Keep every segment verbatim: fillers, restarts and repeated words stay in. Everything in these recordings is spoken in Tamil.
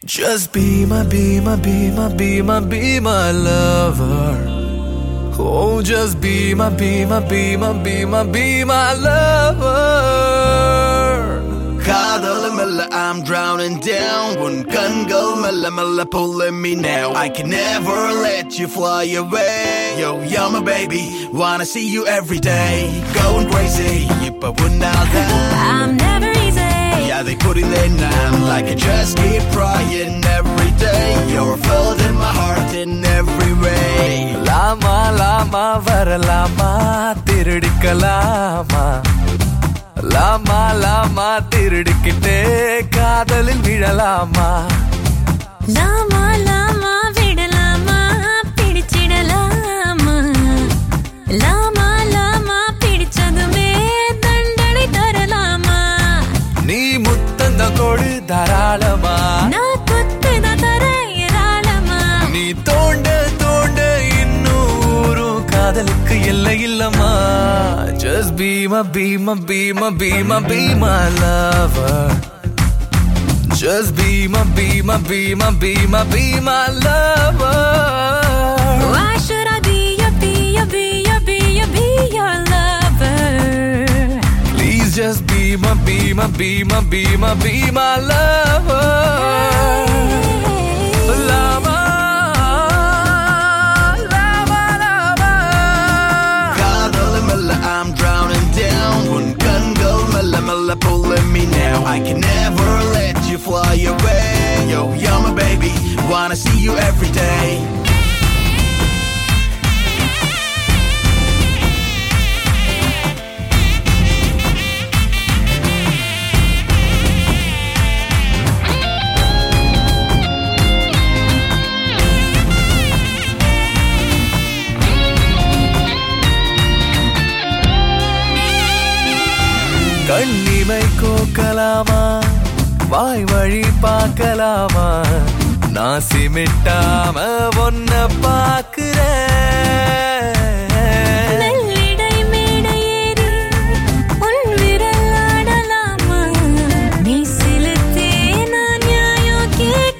Just be my, be my, be my, be my, be my lover. Oh, just be my, be my, be my, be my, be my lover. Kadal mella, I'm drowning down. One kangal mella mella pulling me now. I can never let you fly away. Yo, you're my baby, wanna see you every day. Going crazy, but wouldn't I'm never easy. Yeah, they put in their name like I just keep trying every day. You're filled in my heart in every way. Lama, lama, varalama, திருடிக்கலாமா Lama, lama, திருடிக்கிட்டே காதலில் விழலாமா Lama, lama, விடலாமா பிடிச்சிடலாமா Lama, lama, பிடிச்சதுமே தண்டனை தரலாமா நீ முத்தந்த கொடு தாராளமா நான் குத்துத தர ஏராளமா நீ தோண்ட தோண்ட இன்னூரும் காதலுக்கு எல்லை இல்லமா Just be my, be my, be my, be my, be my lover Just be my, be my, be my, be my, be my lover Why should I be your, be your, be your, be your, be your lover Please just be my, be my, be my, be my, be my lover Lover I'm drowning down. One gun go mella mella pulling me now. I can never let you fly away. Yo, you're my baby, wanna see you every day. கண்ணிமை கோக்கலாமா வாய் வழி பார்க்கலாமா நான் சிமிட்டாம ஒன்ன பாக்குறேன் நல்லிடை மேடை ஏறி உன் விரல் ஆடலாமா நீ சிலுத்தே நான் நியாயம்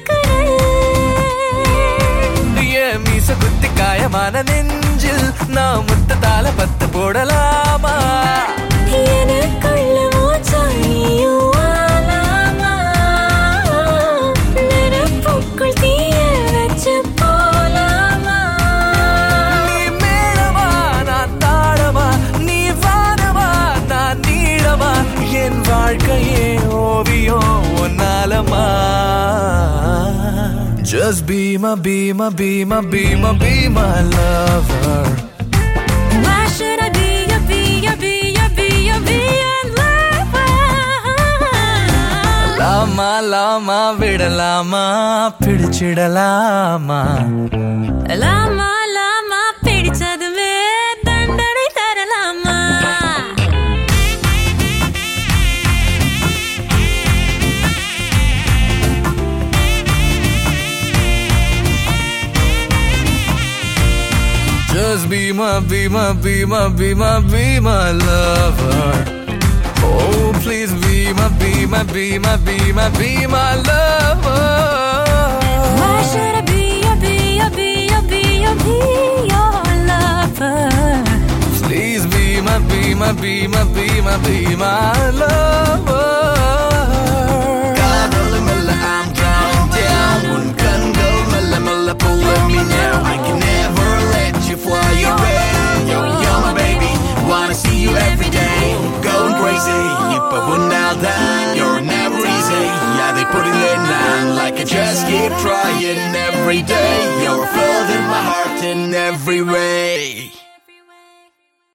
கேட்கிறேன் ஏன் மீச குத்தி காயமான நெஞ்சில் நான் முத்தத்தால பத்து போடலாமா எனக்குள்ள மூச்சாயியும் ஆலாமா நெருப்புக்குள் தீய வச்சு போலாமா நீ மேலமா நான் தாழமா நீ வானமா நான் நீளமா என் வாழ்க்கையே ஓவியம் ஒன்னாலமா Just be my, be my, be my, be my, be my lover Why should I be your, be your, be your, be your, be your lover Lama, lama, விடலாமா பிடிச்சிடலாமா Lama, lama, பிடிச்சதுமே தண்டனை தரலாமா Just be my, be my, be my, be my, be my lover Oh, please be my, be my, be my, be my, be my lover Why should I be your, be your, be your, be your, be your lover Please be my, be my, be my, be my, be my lover Kadal mella, I'm drowning down. One gun go mella mella pulling me now. I can never let you fly away. Yo, you're my baby, wanna see you every day. Going crazy, but wouldn't down. You're never easy. Yeah, they put in their name like I just keep trying every day. You're filled in my heart in every way.